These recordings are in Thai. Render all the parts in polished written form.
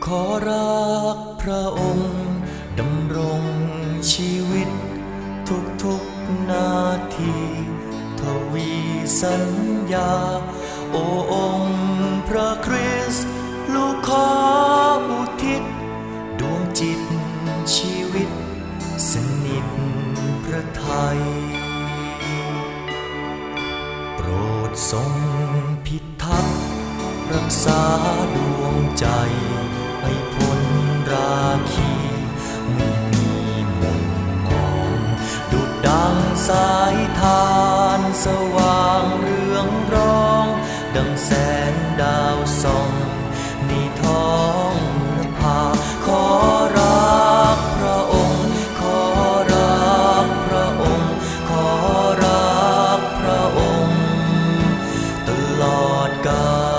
ขอรักพระองค์ดำรงชีวิตทุกๆนาทีทวีสัญญาโอ้องค์พระคริสต์ลูกขออุทิศดวงจิตชีวิตสนิทพระทัยโปรดทรงพิทักษ์รักษาดวงใจให้พ้นราคีไม่มีหม่นหมองดุจดังสายทานสว่างเรืองรองดังแสงดาวส่องในท้องนภาขอรักพระองค์ขอรักพระองค์ขอรักพระองค์ตลอดกาล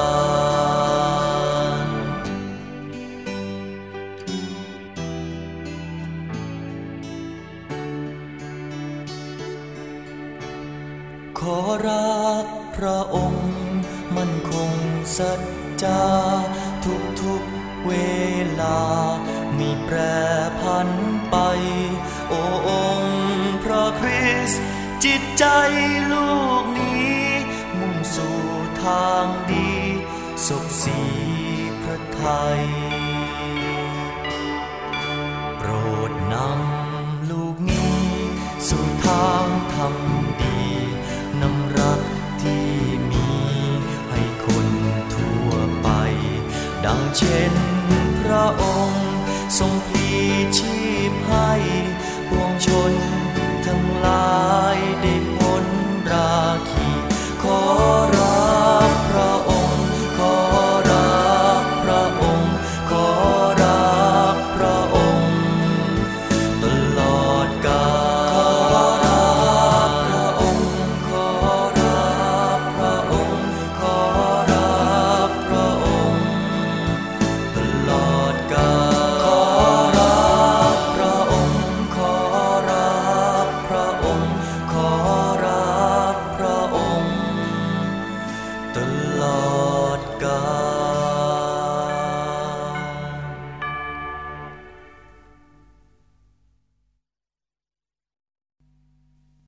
ขอรักพระองค์มั่นคงสัจจาทุกเวลามีแปรผันไปโอ้องค์พระคริสต์จิตใจลูกนี้มุ่งสู่ทางดีศพสีพระทัยโปรดนำลูกนี้สู่ทางธรรมดีนำรักที่มีให้คนทั่วไปดังเช่นพระองค์ทรงพลีชีพให้ปวงชนทั้งหลายได้